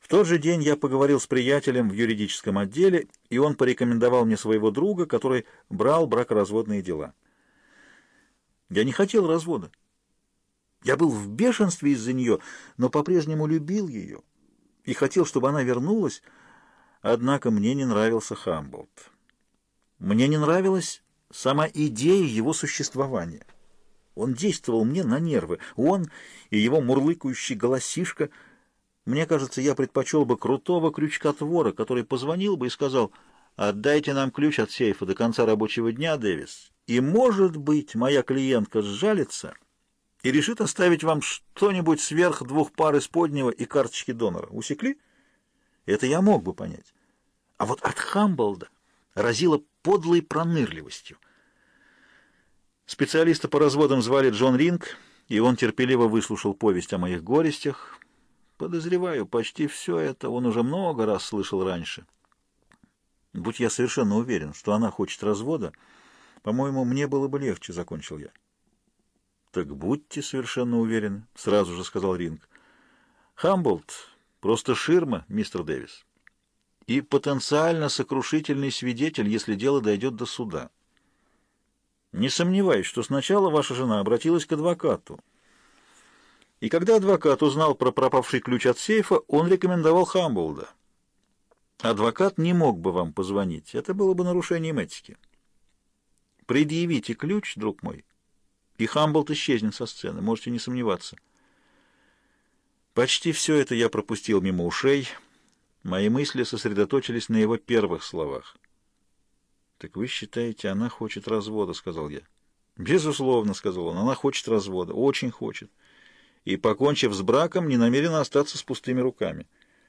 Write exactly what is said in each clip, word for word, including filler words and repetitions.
В тот же день я поговорил с приятелем в юридическом отделе, и он порекомендовал мне своего друга, который брал бракоразводные дела. Я не хотел развода. Я был в бешенстве из-за нее, но по-прежнему любил ее и хотел, чтобы она вернулась, однако мне не нравился Хамболт. Мне не нравилась сама идея его существования. Он действовал мне на нервы. Он и его мурлыкающий голосишка. Мне кажется, я предпочел бы крутого крючкотвора, который позвонил бы и сказал: «Отдайте нам ключ от сейфа до конца рабочего дня, Дэвис, и, может быть, моя клиентка сжалится и решит оставить вам что-нибудь сверх двух пар исподнего и карточки донора». Усекли? Это я мог бы понять. А вот от Хамболда разило подлой пронырливостью. Специалиста по разводам звали Джон Ринг, и он терпеливо выслушал повесть о моих горестях. Подозреваю, почти все это он уже много раз слышал раньше. Будь я совершенно уверен, что она хочет развода, по-моему, мне было бы легче, — закончил я. «Так будьте совершенно уверены», — сразу же сказал Ринг. «Хамболд просто ширма, мистер Дэвис, и потенциально сокрушительный свидетель, если дело дойдет до суда. Не сомневаюсь, что сначала ваша жена обратилась к адвокату, и когда адвокат узнал про пропавший ключ от сейфа, он рекомендовал Хамболда. Адвокат не мог бы вам позвонить, это было бы нарушением этики. Предъявите ключ, друг мой, и Хамболд исчезнет со сцены, можете не сомневаться». Почти все это я пропустил мимо ушей. Мои мысли сосредоточились на его первых словах. «Так вы считаете, она хочет развода?» — сказал я. «Безусловно», — сказал он, — «она хочет развода, очень хочет. И, покончив с браком, не намерена остаться с пустыми руками».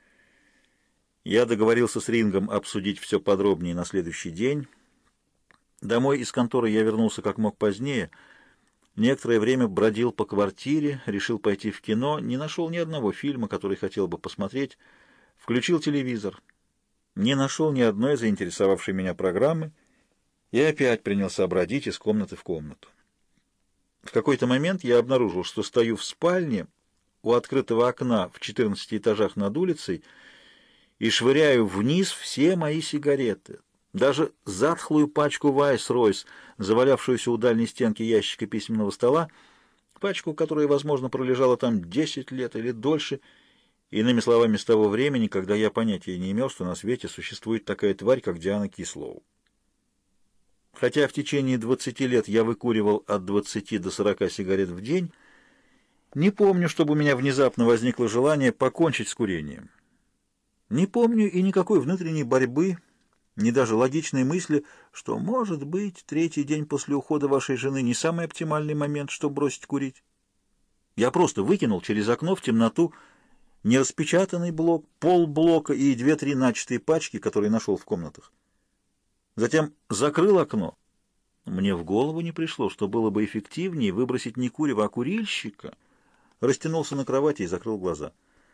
Я договорился с Рингом обсудить все подробнее на следующий день. Домой из конторы я вернулся как мог позднее. Некоторое время бродил по квартире, решил пойти в кино, не нашел ни одного фильма, который хотел бы посмотреть. Включил телевизор, не нашел ни одной заинтересовавшей меня программы и опять принялся бродить из комнаты в комнату. В какой-то момент я обнаружил, что стою в спальне у открытого окна в четырнадцати этажах над улицей и швыряю вниз все мои сигареты, даже затхлую пачку Вайс-Ройс, завалявшуюся у дальней стенки ящика письменного стола, пачку, которая, возможно, пролежала там десять лет или дольше, иными словами, с того времени, когда я понятия не имел, что на свете существует такая тварь, как Диана Кислоу. Хотя в течение двадцати лет я выкуривал от двадцати до сорока сигарет в день, не помню, чтобы у меня внезапно возникло желание покончить с курением. Не помню и никакой внутренней борьбы, ни даже логичной мысли, что, может быть, третий день после ухода вашей жены не самый оптимальный момент, чтобы бросить курить. Я просто выкинул через окно в темноту нераспечатанный блок, полблока и две-три начатые пачки, которые нашел в комнатах. Затем закрыл окно. Мне в голову не пришло, что было бы эффективнее выбросить не курева, а курильщика. Растянулся на кровати и закрыл глаза.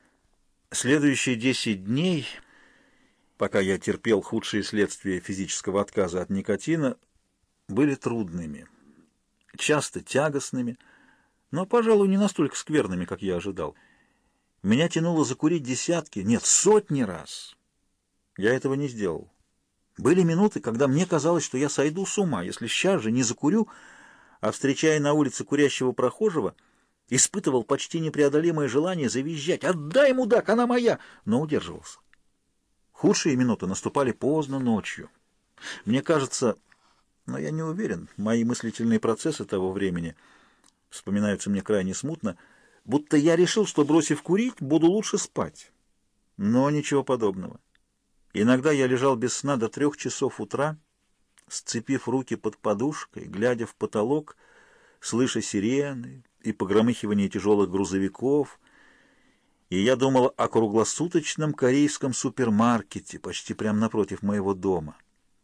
Следующие десять дней, пока я терпел худшие следствия физического отказа от никотина, были трудными, часто тягостными, но, пожалуй, не настолько скверными, как я ожидал. Меня тянуло закурить десятки, нет, сотни раз. Я этого не сделал. Были минуты, когда мне казалось, что я сойду с ума, если сейчас же не закурю, а, встречая на улице курящего прохожего, испытывал почти непреодолимое желание завизжать: «Отдай, мудак, она моя!» но удерживался. Худшие минуты наступали поздно ночью. Мне кажется, но я не уверен, мои мыслительные процессы того времени вспоминаются мне крайне смутно, будто я решил, что, бросив курить, буду лучше спать. Но ничего подобного. Иногда я лежал без сна до трех часов утра, сцепив руки под подушкой, глядя в потолок, слыша сирены и погромыхивание тяжелых грузовиков, и я думал о круглосуточном корейском супермаркете почти прямо напротив моего дома.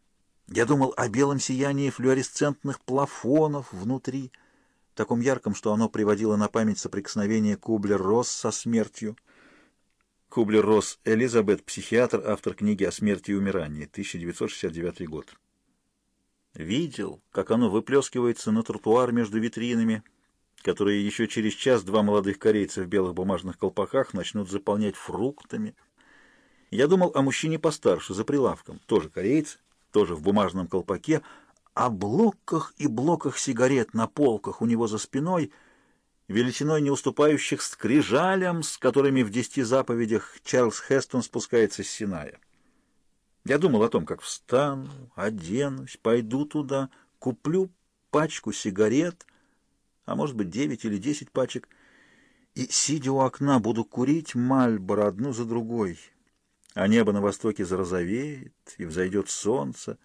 Я думал о белом сиянии флуоресцентных плафонов внутри, таком ярком, что оно приводило на память соприкосновение Кублер-Росс со смертью. Кублер-Росс Элизабет, психиатр, автор книги «О смерти и умирании», тысяча девятьсот шестьдесят девятый год. Видел, как оно выплескивается на тротуар между витринами, которые еще через час два молодых корейца в белых бумажных колпаках начнут заполнять фруктами, Я думал о мужчине постарше, за прилавком, тоже кореец, тоже в бумажном колпаке, о блоках и блоках сигарет на полках у него за спиной, величиной не уступающих скрижалям, с которыми в десяти заповедях Чарльз Хестон спускается с Синая. Я думал о том, как встану, оденусь, пойду туда, куплю пачку сигарет, а может быть девять или десять пачек, и, сидя у окна, буду курить Мальборо одну за другой, а небо на востоке зарозовеет, и взойдет солнце.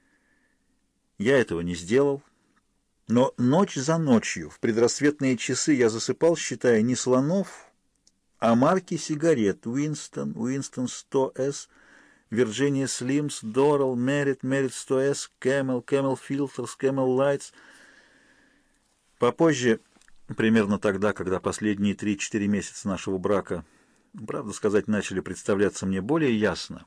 Я этого не сделал, но ночь за ночью, в предрассветные часы, я засыпал, считая не слонов, а марки сигарет: Уинстон, Уинстон сто эс, Virginia Slims, Doral, Merit, Merit сто эс, Camel, Camel Filters, Camel Lights. Попозже, примерно тогда, когда последние три-четыре месяца нашего брака, правду сказать, начали представляться мне более ясно,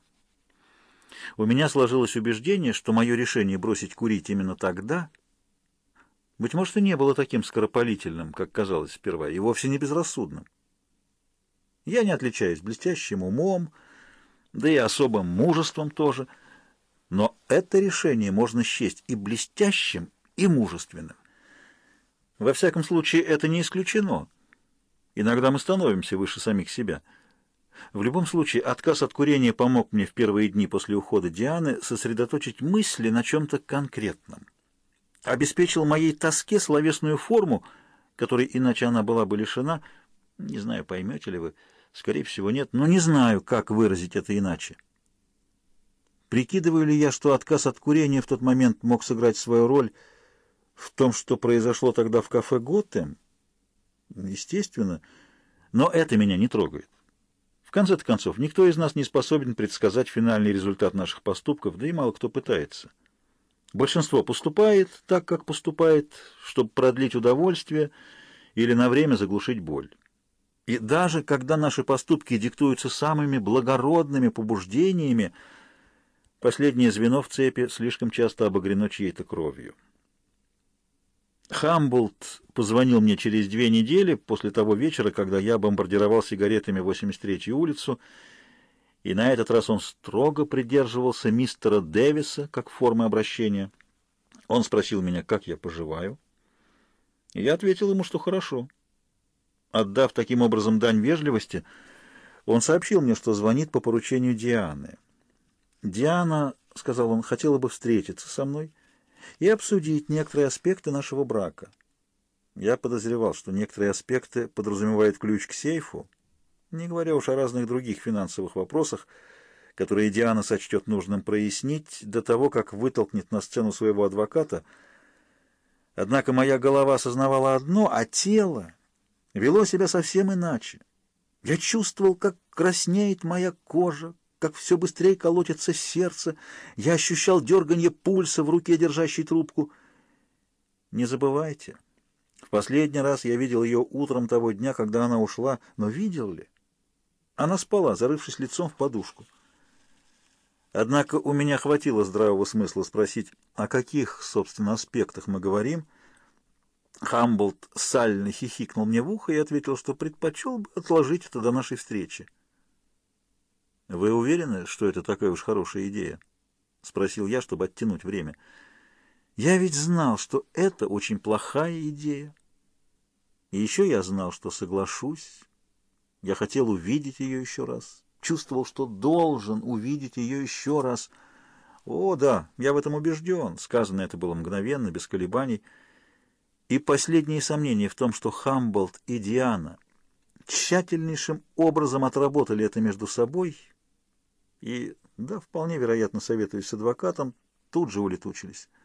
у меня сложилось убеждение, что мое решение бросить курить именно тогда, быть может, и не было таким скоропалительным, как казалось сперва, и вовсе не безрассудным. Я не отличаюсь блестящим умом, да и особым мужеством тоже, но это решение можно счесть и блестящим, и мужественным. Во всяком случае, это не исключено. Иногда мы становимся выше самих себя. В любом случае, отказ от курения помог мне в первые дни после ухода Дианы сосредоточить мысли на чем-то конкретном. Обеспечил моей тоске словесную форму, которой иначе она была бы лишена. Не знаю, поймете ли вы, скорее всего, нет, но не знаю, как выразить это иначе. Прикидываю ли я, что отказ от курения в тот момент мог сыграть свою роль в том, что произошло тогда в кафе «Готэм»? Естественно, но это меня не трогает. В конце-то концов, никто из нас не способен предсказать финальный результат наших поступков, да и мало кто пытается. Большинство поступает так, как поступает, чтобы продлить удовольствие или на время заглушить боль. И даже когда наши поступки диктуются самыми благородными побуждениями, последнее звено в цепи слишком часто обогрено чьей-то кровью. Хамболт позвонил мне через две недели после того вечера, когда я бомбардировал сигаретами восемьдесят третью улицу, и на этот раз он строго придерживался мистера Дэвиса как формы обращения. Он спросил меня, как я поживаю, и я ответил ему, что хорошо. Отдав таким образом дань вежливости, он сообщил мне, что звонит по поручению Дианы. «Диана, — сказал он, — хотела бы встретиться со мной и обсудить некоторые аспекты нашего брака». Я подозревал, что некоторые аспекты подразумевают ключ к сейфу, не говоря уж о разных других финансовых вопросах, которые Диана сочтет нужным прояснить до того, как вытолкнет на сцену своего адвоката. Однако моя голова осознавала одно, а тело вело себя совсем иначе. Я чувствовал, как краснеет моя кожа, как все быстрее колотится сердце. Я ощущал дерганье пульса в руке, держащей трубку. Не забывайте, в последний раз я видел ее утром того дня, когда она ушла, но видел ли? Она спала, зарывшись лицом в подушку. Однако у меня хватило здравого смысла спросить, о каких, собственно, аспектах мы говорим. Хамболт сально хихикнул мне в ухо и ответил, что предпочел бы отложить это до нашей встречи. «Вы уверены, что это такая уж хорошая идея?» — спросил я, чтобы оттянуть время. «Я ведь знал, что это очень плохая идея. И еще я знал, что соглашусь. Я хотел увидеть ее еще раз. Чувствовал, что должен увидеть ее еще раз. О, да, я в этом убежден». Сказано это было мгновенно, без колебаний. И последние сомнения в том, что Хамболт и Диана тщательнейшим образом отработали это между собой и, да, вполне вероятно, советуясь с адвокатом, тут же улетучились.